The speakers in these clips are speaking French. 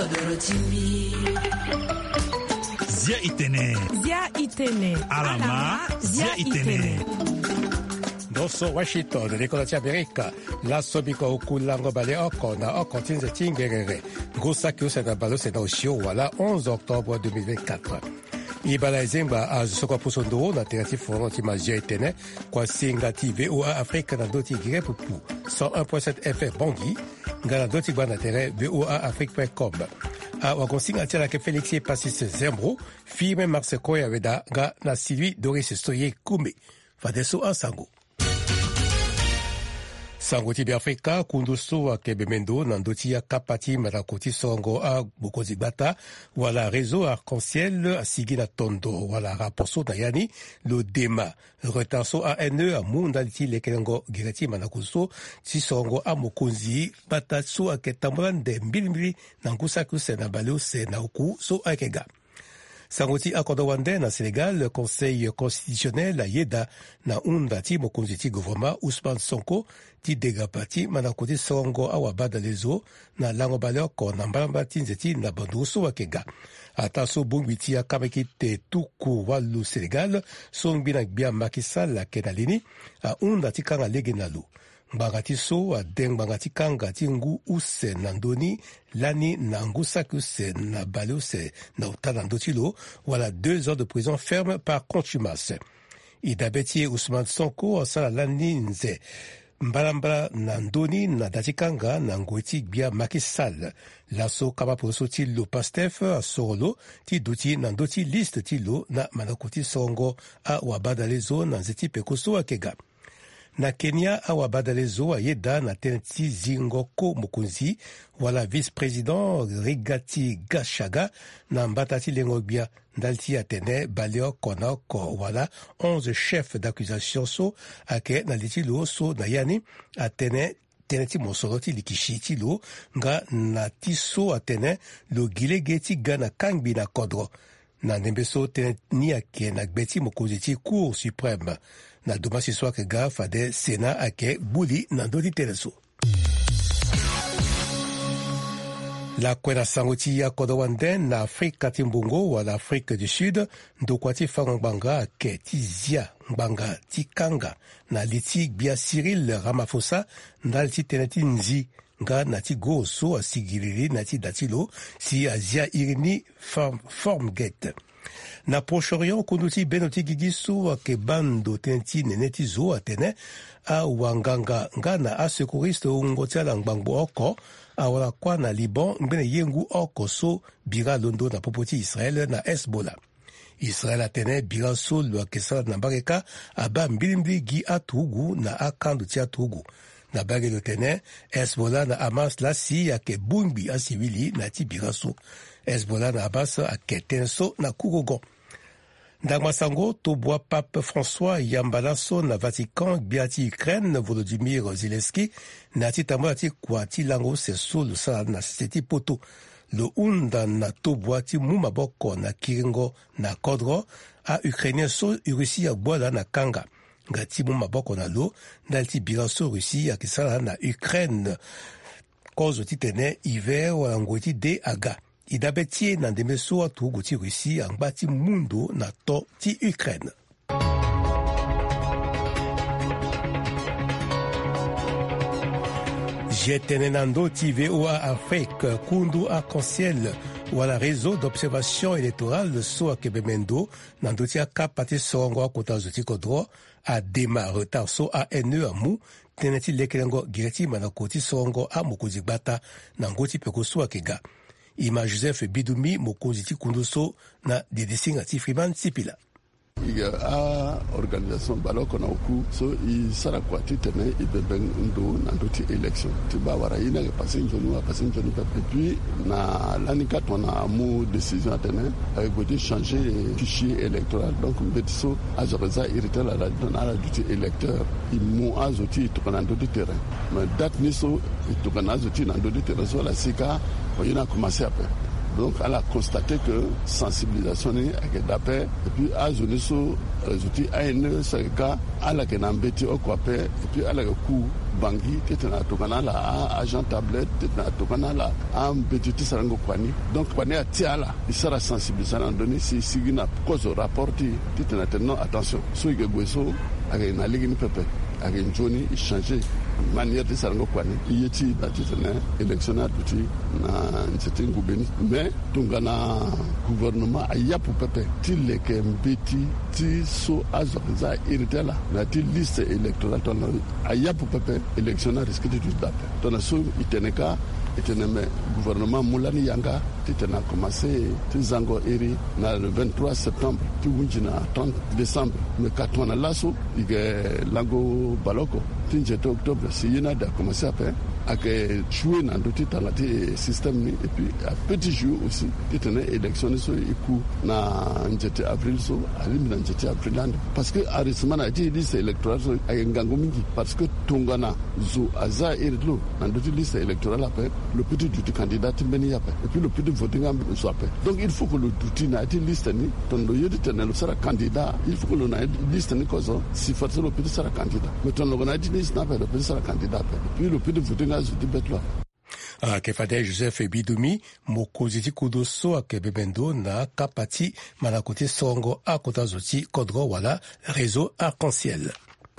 Zia Itene. Alama Zia Itene. Doso Washington, l'école d'Amérique, la sobiko okulango bale oko na oko tinze tingerere. Grossa kiusa na balo c'est au voilà 11 octobre 2024. Ibala Zemba a soko pusondo na terati fono ti Zia Itene kwa singa ti VOA Afrique na doti gire pupu 101.7 FM Bangui ngana doti bana tere VOA Afrique.com. A wagonsinga tela ke Félix Passis Zembro, firme Marse Koya Veda ga na Sylvie Doris Stoye Kume. Fadeso Ansango. Sango ti Afrika kunduso wa kebemendo nandoti ya kapati marakoti songo a bokozi bata wala réseau arc-en-ciel a sigina tondo wala raposo na yani lo dema retanso ANE a mundaliti lekelengo gireti manakuso ti songo a mokonzi bata so a ketambrande mbilimbi na ngusa kuse na baleo se na uku so akega. Sangoti akodo wande na Sénégal, le Conseil constitutionnel a yeda na unda ti mokonzi ti gouvernement Ousmane Sonko ti degapati manakoti songo awabada lezo na lango baloko na mbamba ti nzeti na banduso wakega. Ata so bungwi ti akameki te tuku walu Sénégal, songbi na gbia makisa la kenalini a unda ti kanga lege na lu. Mbangati so a deng mbangati kanga ti ngu use na ndoni lani na ngu sakuse na baluse na utana ndotilo wala 2 ans de prison ferme par contumace. Idabeti Ousmane Sonko asala lani nze mbalambala na ndoni na dati kanga na ngweti bia makisal. Laso kama poso ti lo pastef a sorolo ti duti na ndoti liste ti lo na manakoti songo a wabada lezo na nzeti pekoso akega. Na Kenya awabadalezo ayeda na teneti zingoko mokunzi wala vice-président Rigathi Gachagua na mbatati lengobia ndalti atene baleo konako wala 11 chefs d'accusation so ake na litilo so na yani atene teneti mosolo ti likishi ti lo nga na ti so atene lo gilege ti ga na kangbi na kodro na nembeso teneti ake na gbeti mokunzi ti Cour suprême na domasi so ake ga fade Sénat ake buli na ndoti teleso. La kwena sangoti ya kodowande na Afrika timbungo wala Afrique du Sud ndokwa ti fangbanga ake ti zia ngbanga ti kanga na liti bia Cyril Ramaphosa ndal ti teneti nzi nga na ti go so asigiriri na ti datilo si azia irini formget. Na Proche-Orient kunduti benoti gigiso ake bando tenti neneti zo atene a wanganga nga na a secouriste ungoti ala ngbangbo oko awala kwa na Liban mbene yengu oko so bira londo na popoti Israel na Hezbollah. Israel atene bira so lo ake sala na bareka aba mbilimbi gi atugu na akandu ti atugu. Na bage lo tene Hezbollah na Hamas la si ake bumbi a civili na ti bira so. Hezbollah na Hamas ake tenso na kugogon. Ndagmasango tobwa Pape François Yambalaso na Vatican biati Ukraine Volodymyr Zelensky na ti tambo ti kwa ti lango se solo sa na seti poto lo unda na tobwa ti mumaboko na kiringo na kodro a Ukrainien so Russie bwala na kanga nga ti mumaboko na lo ndal ti bira so Russie a kisala na Ukraine kozo ti tene hiver wala ngoti de aga. Idabetie na ndemeso atugu ti Russie angba ti mundo na to ti Ukraine. Jetenenando ti VOA Afrique kundu arc-en-ciel wala réseau d'observation électorale so akebemendo nando ti akapati songo akota zo ti kodro a dema retard so ANE amu teneti lekelengo gireti manakoti songo a mokozi gbata na ngoti peko so akega. Ima Joseph Bidoumi mokonzi ti kunduso na dedesinga ti Freeman Sipila. A organisation baloko na uku so I sara kwa ti tene I beben ndo na ndo ti election ti ba wara ina ke passe njonu pepe puis na lanika tona mu décision atene ay godi changer fichier électoral donc mbetiso azoreza irite la dona la duty électeur I mu azoti to kana ndo ti terrain mais date ni so to kana azoti na ndo ti terrain so la sika oyina commencer après donc elle a constaté que sensibilisation ni akedape et puis a zone so résultat a une saka ala kenambeti okwape et puis ala ku bangi tetana tokana la agent tablette tetana tokana la am betiti sarango kwani donc kwani atiala isara sensibilisation donné si sigina cause rapporti tetana tenno attention so igweso avec na ligi ni pepe avec Johnny changer manière de sarango kwani yeti datitene électionnaire duti na nsetin gubeni mais tungana gouvernement ayapu pepe tile ke mbeti ti so azoza iritela na ti liste électorale ton ayapu pepe électionnaire risque de tout d'après ton so iteneka eteneme gouvernement mulani yanga titena commencé tizango eri na le 23 septembre ti wunjina 30 décembre mais katwana laso ige lango baloko tinjete octobre si yena da commencé à jouer dans le système et puis à petit jeu aussi titena élection so iku na njete avril so alimi na njete avril parce que arisman a dit liste électorale so ayengango mingi parce que tongana zo aza erlo na ndoti liste électorale après le petit du candidat mbeni yape et puis le petit voting am so après donc il faut que le duty na ti liste ni ton lo yedi tenelo sera candidat il faut que le na liste ni kozo si force le petit sera candidat mais ton lo na dit liste na le petit sera candidat et puis le petit voting a dit betlo Kefade Joseph Bidoumi mokoziti kudoso akebebendo na kapati malakoti songo akota zoti kodro wala réseau arc-en-ciel.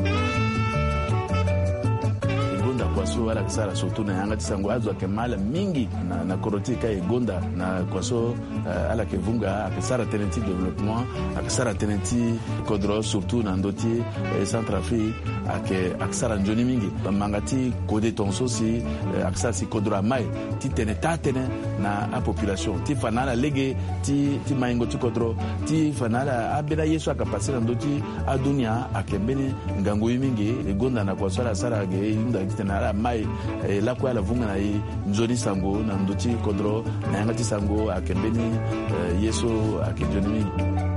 Kwaso ala kisara surtout na yanga tisango azo akemala mingi na korotika egonda na kwaso ala kevunga akisara tenenti développement akisara tenenti kodro surtout na ndoti Centrafrique akisara njoni mingi mangati kode tonso si akisara si kodro mai ti tenetane na a population ti fanala lege ti maingo ti kodro ti fanala abeda yesu akapasira ndoti adunia akembeni ngango mingi egonda na kwaso ala sara ge inda kitena mai la kwa la vunga na nzoni sango na ndoti kodro na yanga ti sango akembeni yeso akenjoni mingi.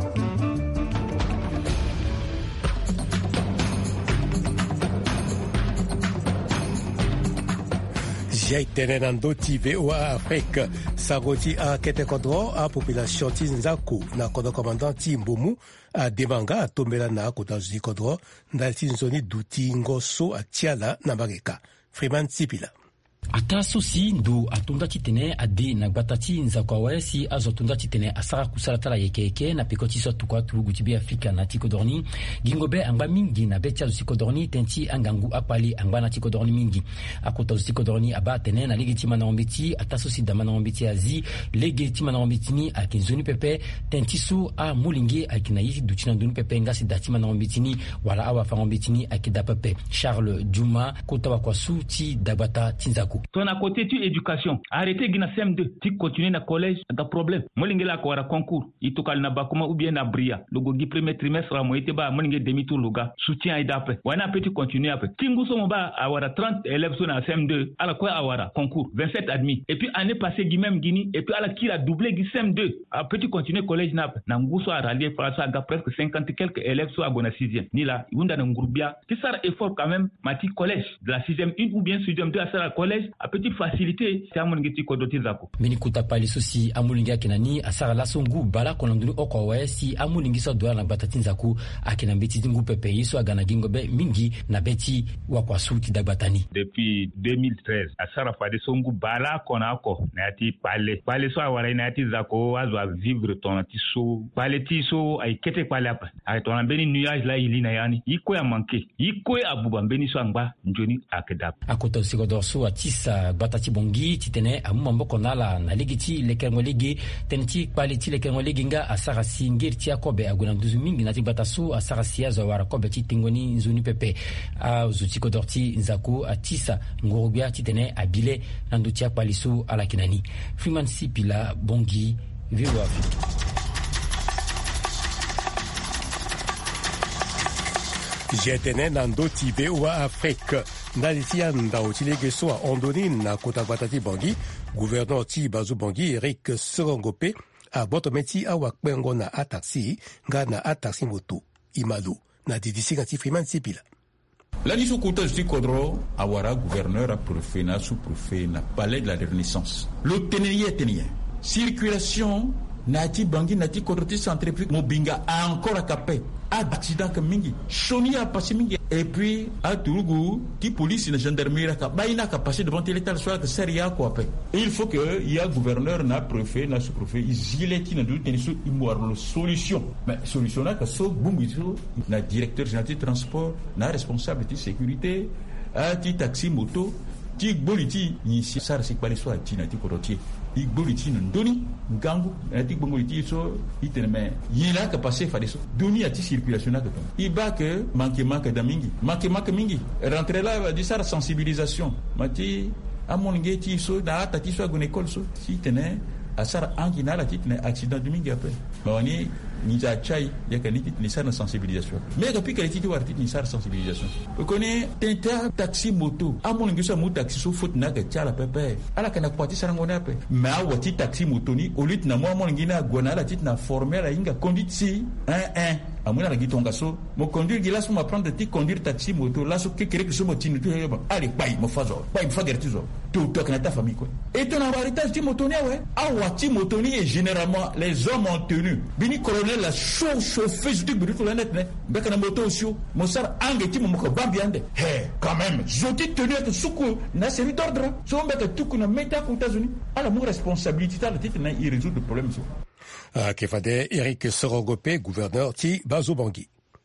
Jaitene nandoti VOA Afrique sagoti a kete kodro a population ti nzaku na kodo commandant ti Mbomu a demanga tombela na kota zudi kodro ndali ti nzoni duti ngoso a tiala na bageka Freeman Sipila. Ata sosi ndu atunda titene ade na gbatati nzakwa wesi azo tunda titene asara kusala tala yeke na pikoti so tukwa turugu tibi Afrika na tiko dorni gingobe anga mingi na betia tiko dorni tenti angangu apali anga na tiko dorni mingi akota tiko dorni aba tene na ligi tima na ombiti ata sosi dama na ombiti azi legi tima na ombiti ni akinzuni pepe tenti su a mulingi akina yiti dutina nduni pepe ngasi datima na ombiti ni wala awa fa ombiti ni akida pepe Charles Juma kota wa kwasu ti dabata tinzaku. Ton à côté tu éducation arrêtez gina CM2 tu continuer na collège da problème molingela ko wara concours itukal na bakuma ou bien na bria logo gi premier trimestre la moyete ba molinge demi tour loga soutien et d'après wana petit continuer après tingu so ba awara 30 élèves sur na CM2 ala ko awara concours 27 admis et puis année passée gi même gini et puis ala qui a doublé gi CM2 a petit continuer collège na nguso a rallier français ga presque 50 quelques élèves sur agona 6e ni la unda na ngurbia qui sera effort quand même mati collège de la 6e 1 ou bien 6e 2 à la collège a petite facilité c'est amoningiti ko doti zako mini kutapali sosi amulingi akinani asara lasongu bala konandulu okwa si amulingi so doa na batati zaku akina mbeti ngu pepe yiso agana gingobe mingi na beti wakwa suti dabatani depuis 2013 asara fade songu bala konako na ati pale so awara na ati zako azwa vivre ton tiso pale tiso ay kete pale apa ay ton beni nuage la ilina yani iko ya manke iko ya abuba beni so angba njoni akedap akota siko dorso atisa batati bongi titene amumambo konala na ligiti lekengo ligi tenti quality lekengo liginga asara singirti akobe aguna nduzu mingi na tibatasu asara siazo wara kobe titingoni nzuni pepe a zutiko dorti nzaku atisa ngorubia titene abile na ndutia kwalisu ala kinani Freeman Sipila bongi VOA Afrique. Jetene nandoti VOA Afrique Nalitia Ndaotilege so a Ondoni na kota batati bangi gouverneur ti Bazou Bangi Eric Serongope a botometi a wakpengo na ataxi nga na ataxi moto Imalo na didisi ngati Freeman Sipila. La niso kota justi kodro awara gouverneur a préfet na sous-préfet na palais de la Renaissance. Le teneye. circulation nati bangi nati kodroti centrifuge mobinga encore à capé accident que mingi choni a passé mingi et puis à Toulougou qui police et gendarmerie ka baina ka passer devant l'état soit que sérieux quoi après il faut que il y a gouverneur na préfet na sous-préfet isileti na doute sur une solution mais solution là que so bungiso na directeur général de transport na responsable de sécurité a ti taxi moto ti boliti ici ça c'est pas les soit ti na ti korotier igboliti ndoni ngangu ati gbongoliti so itenme yila ka passer fa deso doni ati circulation na ka iba que manque mingi rentrer là di sa sensibilisation mati amongeti so da tati so gon école so si tene asara angina la titne accident de mingi après bawani ni ja chai ya kaniti ni sa sensibilisation mais ka pika titi warti ni sa sensibilisation vous connaissez tenta taxi moto amongi so mo taxi so faute na ka tala pepe ala kana kwati sarangona pe ma wati taxi moto ni olit na mo amongi na gona la titna former la inga conduite si amuna la gitonga so mo conduire gilas mo apprendre ti conduire taxi moto la so kekere que so mo tinu to yeba allez bay mo fazo bay mo fagertizo tout kana ta famille quoi et ton héritage ti moto ni ouais awati moto ni et généralement les hommes ont tenu bini colonel la chauffeur du bruit la net ne beka na moto aussi mo sar ange ti mo ko bambiande quand même joti tenu que suku na série d'ordre so mbeka tuku na meta ko États-Unis ala mo responsabilité la tite na il résoudre le problème so Kefade Eric Sorongopé, gouverneur Ti Bazobangi.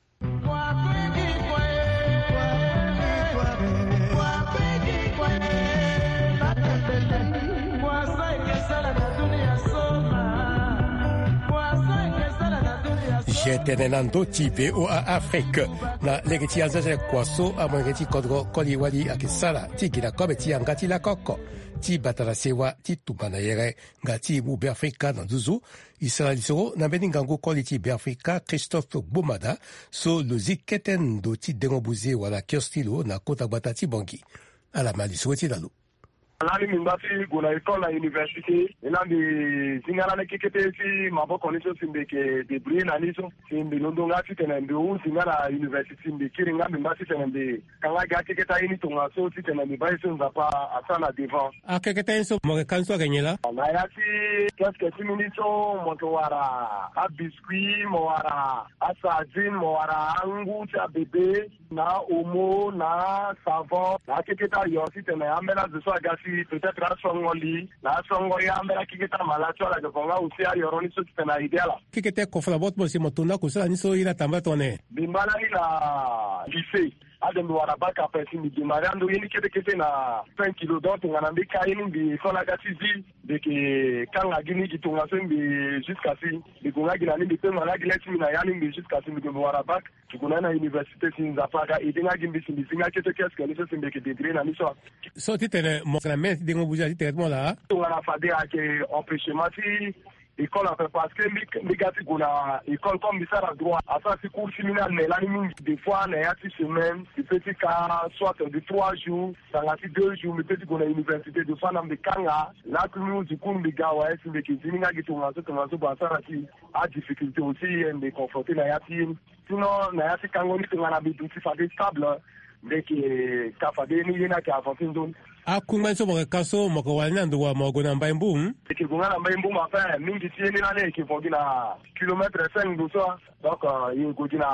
Jetenenando ti VOA Afrique na legeti anzaje kwaso amangeti kodro koliwali akisala ti gina kobe ti angati la koko ti batala sewa ti tumana yere ngati mu be Afrika na duzu Israelisoro na beningango koliti be Afrika Christophe Boumada so le ziketen do ti dengobuze wala kiostilo na kota batati bangi ala mali sweti dalu Nani mimbasi guna école à université elandi zingara na kikete si maboko niso simbeke de bri na niso simbi londonga tene ndu zingara university simbi kiringa mimbasi tene de kanga ga kiketa ini tonga so tene de baiso nzapa asana devant akeketa so mo kanso ganyela na yati presque 10 minutes moto wara a biscuit mo wara asadine mo wara angu cha bébé na omo na savon na kiketa yo tene amela de so peut-être la songoli la songoya ambera kiketa malacho la konga usia yoroni so tena ideala kikete kofla bot mo si motunda kusala ni so ina tamba tone bimbala ila lycée adem wara baka pesi mi bimarando yini kete na 5 kilo donc ngana mbika yini bi kola gatizi de ke kanga gini kitunga sembi jusqu'à si de konga gina ni pe mala gina timi na yani bi jusqu'à si mi wara bak tukuna na université sinza paka idinga gimbi singa kete keske ni so sembe ke degré na miso so titene mo na mais dingo buja traitement là ngana fade ake empêchement si école après parce que migati guna école comme ça la droit à ça c'est cours séminaire mais là des fois na yati semaine c'est petit cas soit de 3 jours ça ngati 2 jours mais petit guna université de fois na mbekanga là que nous du coup mbigawa est mais qui zinga gitunga so ba ça qui a difficulté aussi de confronter na yati sinon na yati kango ni tungana bi tout fade stable mais qui kafade ni yena ki avancer zone akungba so mo kaso mo ko wanya ndo wa mo go na mbaimbu ki go na mbaimbu ma fa mingi tieni na ne ki fogi na kilomètre 5 do so donc il go dina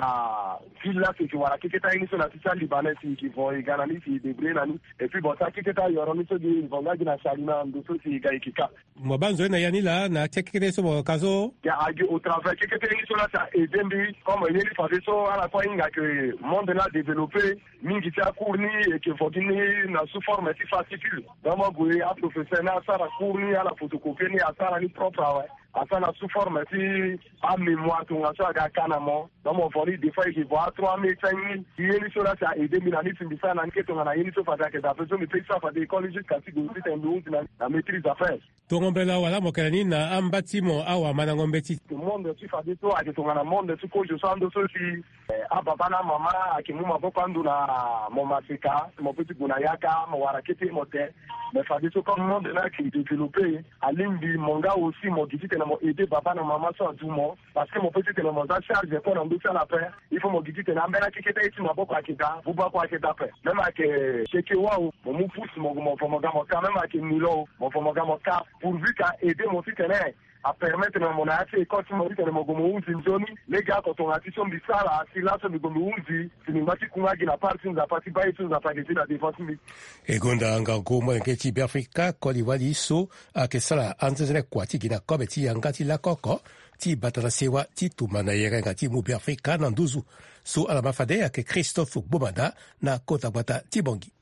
villa ki wara ki keta ini so na tisa libanais ki vo igana ni ki debre na ni et puis bon ça ki keta yoro ni so di vonga dina salina ndo so si ga ikika mo banzo na yani la na chekete so mo kaso ya agi au travers ki keta ini so la ça et dembi comme il est fait so à la fois inga que monde là développé mingi tia courni et que fogi ni na sous forme fascicule donc goye a professeur na sara courni à la photocopie ni à sara ni propre ouais asana sous forme si a mémoire to ngaso ga kanamo donc mon fori des fois il voit 3000 5000 yeni so la ça et 2000 ani timbisa na nketo na yeni so fata ke da peso mi pesa fa de école jusqu'à si go sit en dou na maîtrise affaires to ngombela wala mo kelani na ambati mo awa mana ngombeti tout le monde tu fa de to a ke to na monde tu ko jo sando so si a papa na mama akimuma bokandu na mo masika mo petit guna yaka mo warakete mote mais fa de to comme monde là qui développé à l'indi monga aussi mo giti na mo aider papa na maman so tout monde parce que mon petit na mo charge pour dossier la paix, il faut me dire que n'ambela kiketa ici ma boko akita, vous pas quoi akita paix. Même avec Chekewa ou mon pousse mon fomogamoka, même avec Milo, mon fomogamoka, pourvu qu'à aider mon fils à permettre mon accès quand tu m'as dit que mon gomo zoni les gars quand on a dit son bisala si là sur le gomo c'est une mati kunga qui n'a pas une partie pas et tout n'a pas été la défense et gonda ngako mo ngeti Afrika ko liwali so akesala anzene kwati kina kometi yangati la koko ti batala sewa ti tumana yerenga ti mu Afrika na nduzu so ala mafade ake Christophe Bomada na kota bata Tibongi.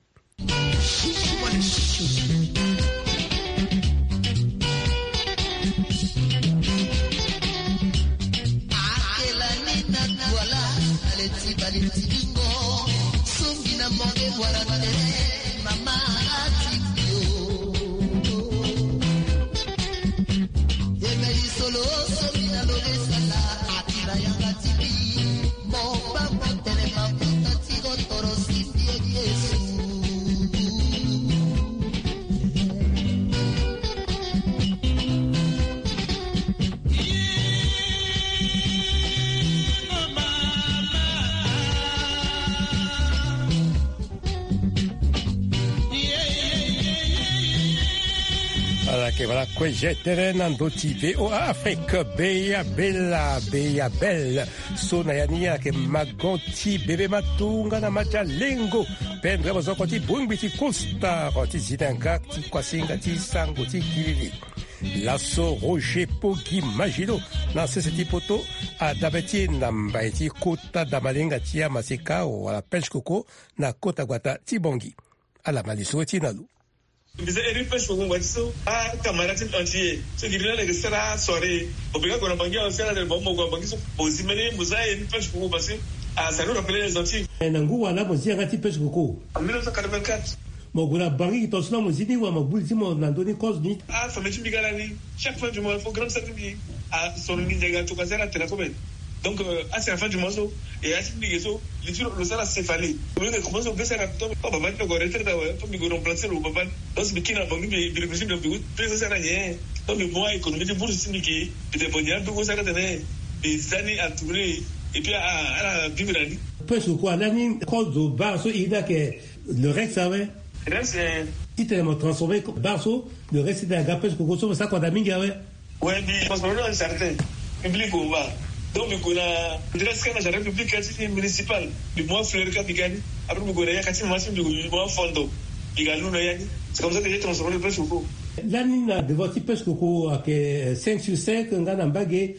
Che voilà queggetere nandoti VOA Afrique beya bella sona yania che magonti bebe matunga na majalengo pendre bazoko ti bungbi ti costa ti zidanka ti kwasinga ti sango ti kilili lasso Roger Pogi Magilo na sese ti poto a dabeti na mbaiti kota da malenga ti maseka o ala pêche coco na kota guata ti bongi ala maliso ti nalu. Bisa eri pêche coco watso a camarade entier so dirila le sera soirée obiga ko na bangi o sera del bombo ko bangi so pozimene muza eri pêche coco parce a ça nous rappelle les antilles na nguwa na bozi ngati pêche coco en 1984 mogula bangi to sna muzidi wa mabulti mo nandoni cosni ça me timbi galani chaque fin du mois il faut grand sacrifice a son ninja to kasera tena komen donc à la fin du mois et à timbi so le sera céphalé on ne commence à faire rapidement pas va pas correcter da ouais pour me remplacer le papa donc bikina bangi bi remercie de beaucoup plus ça rien donc le mois économique pour simiki de bonheur pour ça tena des années à tourner et puis à la vivre la vie parce que quoi l'année cause de Barso il a que le reste ça ouais c'est si tu es transformé Barso le reste de la gapes que consomme ça quoi d'aminga ouais mais parce que là certain public ou va donc on a direct que la république municipale du mois fleur capigani après on a yakati machine du mois fondo igalou na yani c'est comme ça que j'ai transformé le pêche coco l'année de votre pêche coco que 5 sur 5 ngana mbage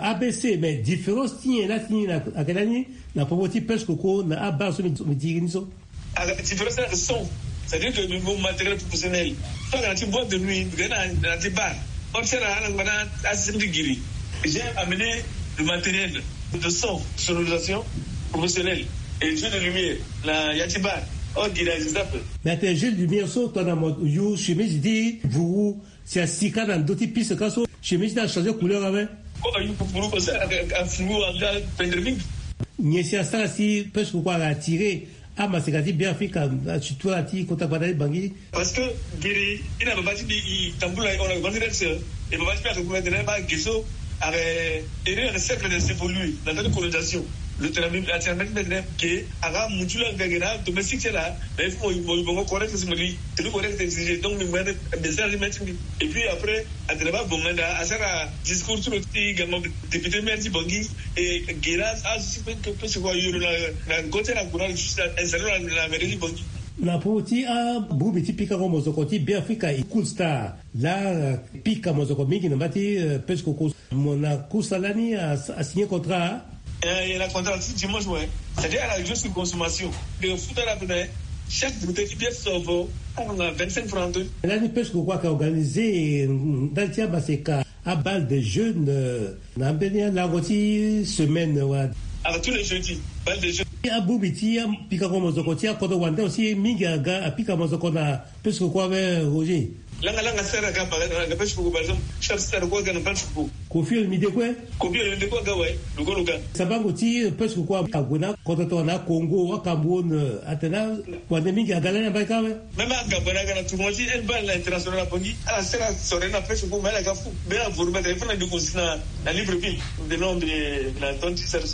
ABC mais différence tient là à quelle année la pauvreté pêche coco na abaso mi diriniso la différence c'est le son c'est-à-dire que le matériel professionnel pas quand tu bois de nuit dans des bars observe la ngana asimdi giri j'ai amené le matériel de son sonorisation professionnelle et le jeu de lumière la yatibar on dirait exemple mais le jeu de lumière so toi dans you chemise dit vous c'est asika dans d'autres pistes kaso chemise a changé couleur avec quoi you pour ça un flou en pendreming ni c'est ça si parce que quoi attirer ah mais c'est bien fait quand tu toi ti kota badai bangi parce que giri ina babati di tambula on a vendu ça et babati pas que maintenant ba gesso avec le cercle de évolue dans la colonisation le terrain maintenant que aga mutula gagena domestique là il faut bon correct c'est me dit c'est correct exiger donc mais message et puis après à travers bomanda à ça discours sur le petit gamin député merci Bongi et Geras a aussi que peut se voir la côté la courant installé la mairie Bongi la poti a bubi tipika ko mozokoti bien Afrika i cool star la pika mozokomi qui nambati pêche coco mona kusalani a signé contrat et la contrat dimanche ouais c'est-à-dire à la juste consommation de foot à la peine chaque bouteille qui bien sauve on a 25 francs la ni pêche coco a organisé dans tia baseka à balle de jeunes nambenia la goti semaine wa avec tous les jeudis balle de jeunes a bubiti a pika ko mozokoti a kodo wanda aussi minga ga a pika mozokona pêche coco avec Roger langa sera ka ba na pêche coco par exemple chef sera ko ga na pêche coco kofi mi de quoi kofi mi de quoi ga ouais luga sabango ti pêche coco a gona kodo to na Congo wa Cameroun atena wanda minga ga la ba ka même à Gabon ga na tout monde une balle internationale à Bongi à la sera sera na pêche coco mais la ga fou mais la vous remettre il faut na de consina la libre ville de nom de la tonti serso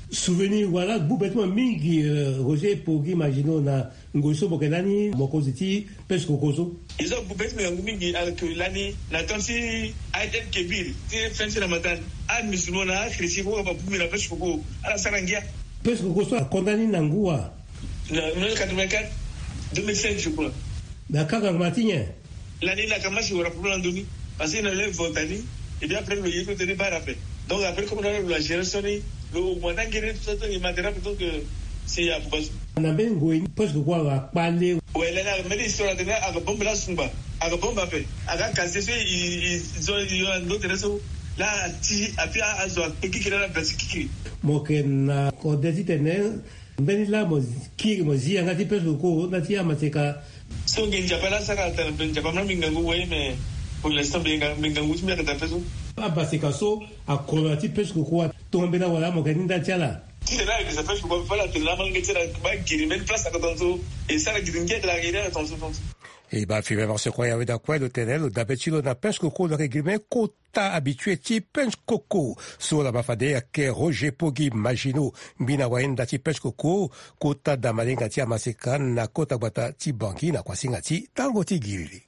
souvenir voilà boubetement mingi Roger Pogi imagino na ngoso bokenani mokoziti pesco kozo ils ont boubetement mingi avec l'année na tansi aiden kebir ti fensi ramadan a musulmana christi ko ba bumira pesco ko ala sarangia pesco kozo condamné nangua na 1984 2005 je crois d'accord matinye l'année la kamashi wara pour l'andoni parce qu'il a voté et bien après le yéto tenu par après donc après comme on a la génération le mois d'engrais tout ça il m'a dit que c'est à Boubassou na bengo parce que quoi va parler ouais là mais l'histoire de là avec bombe la sumba avec bombe après avec cassé ils ont d'autres réseaux là ti après azo qui qui là parce qui mokena ko desitene benila mo ki mo zia ngati peso ko na tia mateka so ngenja pala saka ta benja pamna mingangu we mais pour l'instant mingangu mi ka ta peso abasika so akolati peso ko tombe na wala mokenda tiala c'est là que ça fait quoi pas la tela mangetse la ba giri même place à tanto et ça la giringia de la guerre attention e ba fi vraiment se croyait da quoi le tenel da betilo na pesco ko le règlement kota habitué ti pesco ko sur la bafade que Roger Pogi Magino bina waenda ti pesco ko kota da malenga ti amaseka na kota bata ti banki na kwasinga ti tango ti giri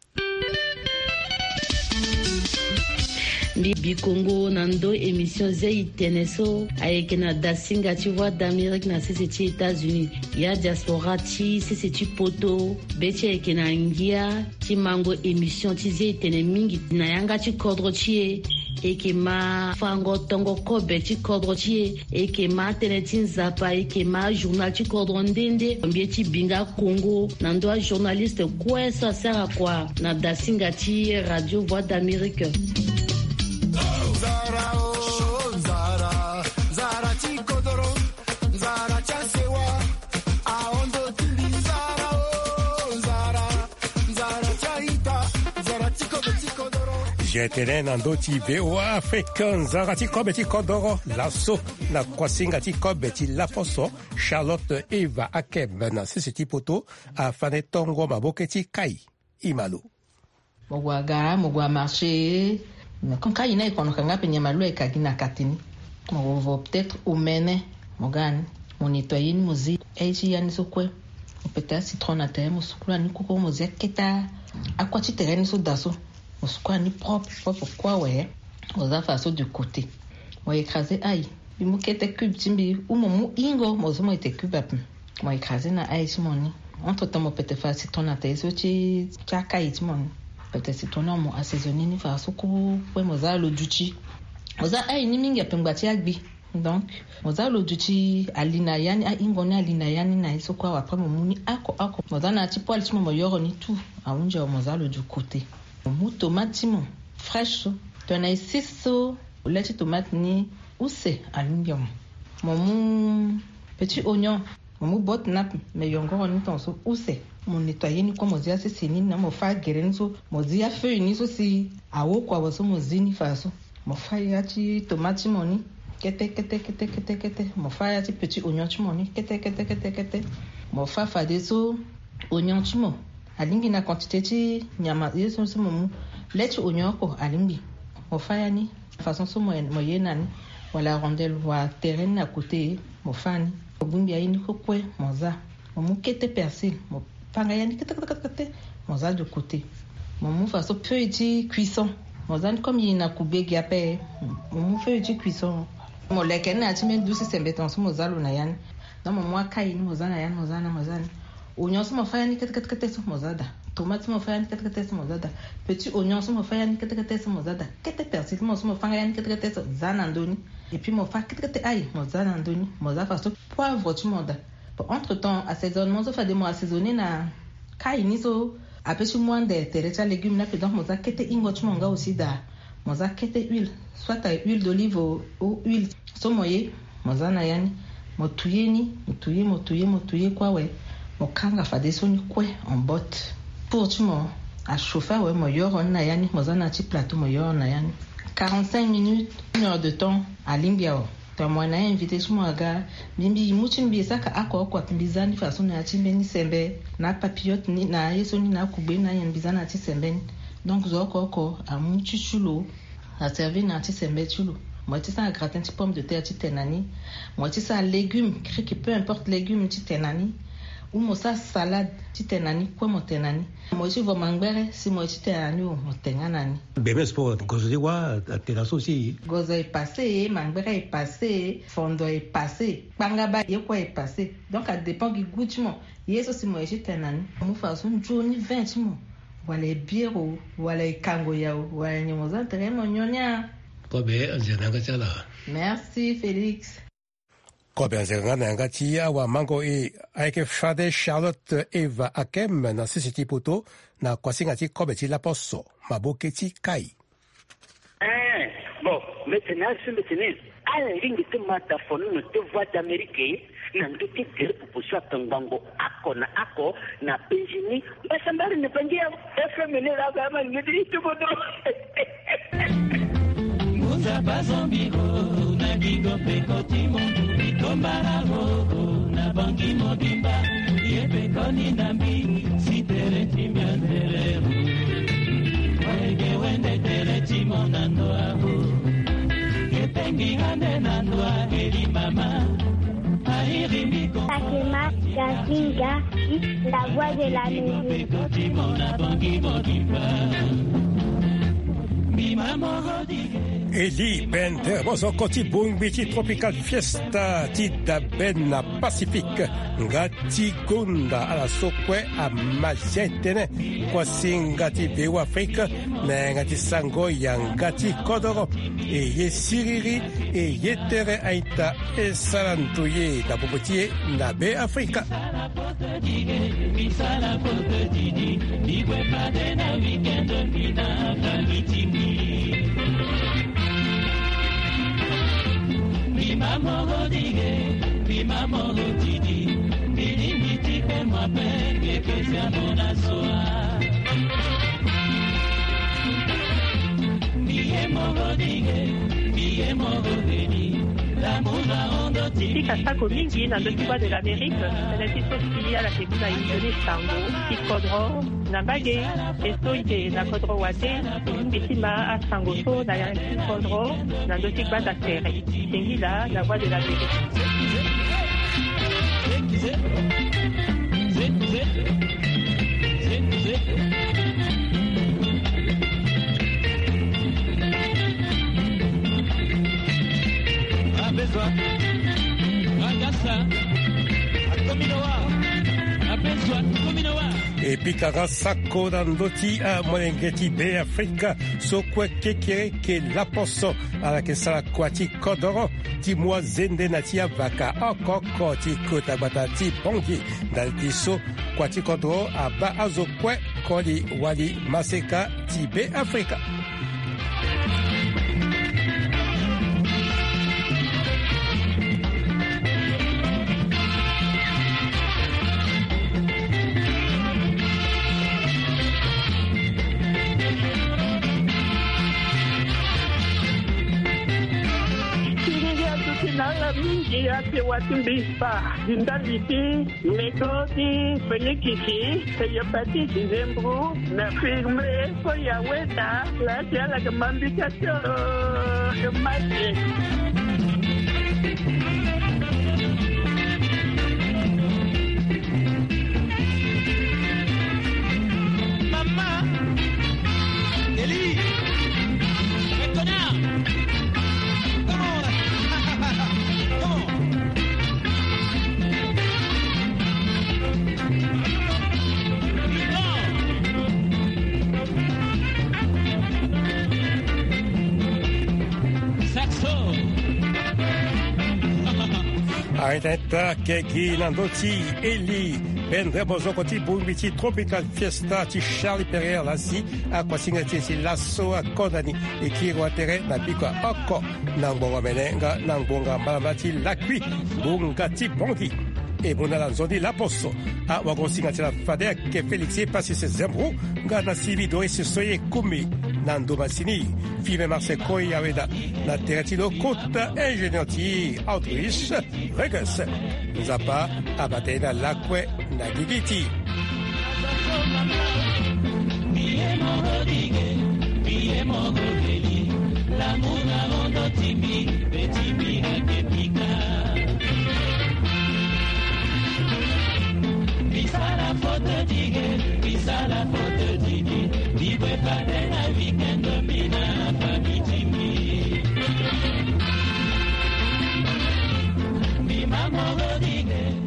Bibi Congo nando émission Zé Teneso avec na dasinga ti voix d'Amérique na CCT États-Unis ya diaspora ti CCT poto beche avec na ngia ti mango émission ti Zé Tene mingi na yanga ti kodro ti et que ma fango tongo kobe ti kodro ti et que ma tenetin zapa et que ma journal ti kodro ndende mbie ti binga Congo nando a journaliste quoi ça sert à quoi na dasinga ti radio voix d'Amérique Jetene nando ti VOA African zarati kobeti kodoro lasso na kwasinga ti kobeti laposo Charlotte Eva Akeb na sisi poto a fane tongo maboketi kai imalu mogwa marché comme kai na ikono kanga penye malu e kagina katini mo peut-être umene mogani monitoyin muzi eji yani sokwe peut-être citron à terre musukula ni koko mozeketa akwati terrain so daso musukula ni propre quoi ouais oza faso de côté mo écraser aïe bimukete cube timbi ou momu ingo mozomo ete cube ap mo écraser na aïe simoni entre temps mo peut-être faire citron à terre so ti chaka itimoni peut-être citron mo assaisonner ni faso ko po moza lo duchi moza aïe ni mingi apengba agbi donc moza lo duchi alina yani a ingoni alina yani na iso kwa après mo muni ako moza na ti poil timo mo yoro ni tout a unje moza lo du côté mo tomate mo fraîche to na isiso leti tomate ni use alumbium mo petit oignon mo bot nap me yongoro ni tonso use mo nettoyer ni ko mo zia sesini na mo fa gerenzo mo zia feu ni so si awo kwa bo so mo zini faso mo fa ya ti tomate mo ni kete mo fa ya ti petit oignon ti mo ni kete mo fa de so oignon ti mo alingi na quantité ti nyama yeso so mo leti oignon ko alingi mo fa ya ni façon so mo yena ni wala rondelle wa terrain na côté mo fa ni bumbi ya ni ko kwe mo za mo kete persil mo panga ya ni kete mo za de côté mo fa so petit cuisson mo za comme il na kubegi ape mo petit cuisson mo leke na ti men douce sembeton so mo za lo na yan na mo kai ni mo za na yan mo za oignon so mo fa ya ni kete so mo za da tomate mo fa ya ni kete so mo za da petit oignon so mo fa ya ni kete so mo za da kete persil mo so mo fa ya ni kete so za na ndoni et puis mo fa kete aïe mo za na ndoni mo za fa so poivre ti mo da entre temps assaisonnement so fa de mo assaisonner na kai ni so apesu moins de teresa légumes na donc mo za kete ingo ti mo nga aussi da mo za kete huile soit huile d'olive ou huile so mo ye mo za na yani mo tuye ni mo tuye kwa we mo kanga fa de so ni kwe en botte pour tu mo a chauffer ouais mo yoro na yani mo za na ti plateau mo yoro na yani 45 minutes 1 heure de temps à limbiao to mo na invité mo aga bimbi mutin bi saka ako pimbizani fa so na ti mbeni sembe na papillote ni na yeso ni na kugbe na yen bizana ti sembe donc zo ko a muchi chulo a servi na ti sembe chulo moitié ça gratin de pomme de terre tenani, moitié ça légumes, que peu importe légumes tenani, ou moitié salade tenani, quoi mon tenani, moitié va mangere si moitié tenani ou mon tenani. Bébé sport, gozo de wa, tenas aussi. Gozo est passé, mangere est passé, fondo est passé, bangaba est quoi est passé. Donc ça dépend du goût du monde. Yeso si moitié tenani, on fait un journée 20 mois. Wale biro, wale kango yao, wale nyomoza teremo nyonya. Kobe nzanga chala. Merci Félix. Kobe nzanga tia wa mango e avec Fade Charlotte Eva Akem na sisi poto na kwasinga ti kobe ti la poso maboke ti kai. Bon, maintenant alingi te mata fonu no te voix d'Amérique na ndoki gere proposition tangango ako na Benjini basambari ne pangia FMN la gama ngidi to bodo Muza bazombigo na bigo peko timondo bitombarago na bangi mobimba yepeko ni nambi sitere timyanderero wege wende tere timonando aho Fakema Gazinga, la voix de la Eli Ben Terboso Koti Bumbiti Tropical Fiesta Tida Ben na Pacifique Ngati Gunda ala sokwe a Majetene Kwasingati Bewa Afrique Ngati Sango Yangati Kodoro E Ye Siriri E Yetere Aita E Sarantuye Da Bobotie Na Be Afrique Bimamoro dige, bimamoro didi, bidimiti pe mwape, keke siamo na soa. Biyemoro dige, biyemoro didi, la muna ondo tidi. Kasako mingi na dokiwa de l'Amérique, na tiso silia la kebuna indone sango, tikodro, na bage, esto ite na kodro wate, bitima a sango so, na yan tikodro, na dokiwa da tere. Tengi la voix de l'Amérique. E pikara sako dandoti a molengeti be Afrika so kwe kekere ke laposo ala ke sala kwati kodoro ti mwa zende na tia vaka okoko ti kota bata ti pongi dal ti so kwati kodoro a ba azo kwe koli wali maseka ti be Afrika. Ate watumbispa dindaliti megodi felikiki yopati dizembru na firme ko yaweta la jala kamambikato kemati mama Eli Metona Aiteta keki nandoti Eli Ben Rebozo Koti Bumbiti Tropical Fiesta ti Charlie Perrier lasi a kwasinga ti lasso a kodani e kiro atere na bika oko nangbonga menenga nangbonga malamati lakwi bunga ti bongi e bonala nzondi la poso a wagonsinga ti la fade ke Félix pasi se zembro nga na sivi do ese soye kumi Nando Massini, Fime Marseille Koi Aveda, na Teretino Kota, ingénieur ti Autriche, Reges, Nzapa, Abatena Lakwe, Nagigiti. L'amour timbi betimbi hakepika bisala foto didi di prepare na weekend mina fami timbi mi mama rodine